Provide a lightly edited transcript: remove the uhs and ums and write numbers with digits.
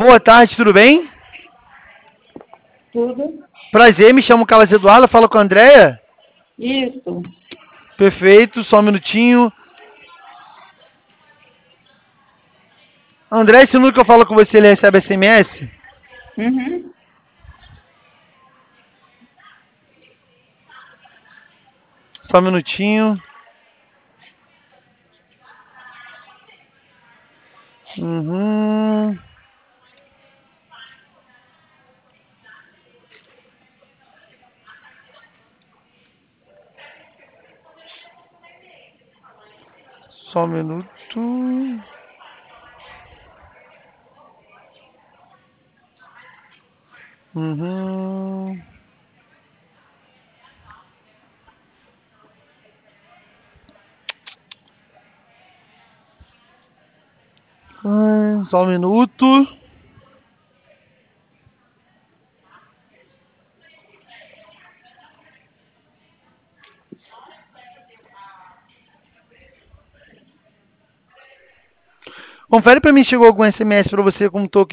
Boa tarde, tudo bem? Tudo? Prazer, me chamo Carlos Eduardo, falo com a Andréia. Isso. Perfeito, só um minutinho. André, esse número que eu falo com você, ele recebe SMS? Uhum. Só um minutinho. Uhum. Só um minuto. Uhum. Só um minuto. Confere pra mim se chegou algum SMS pra você como tô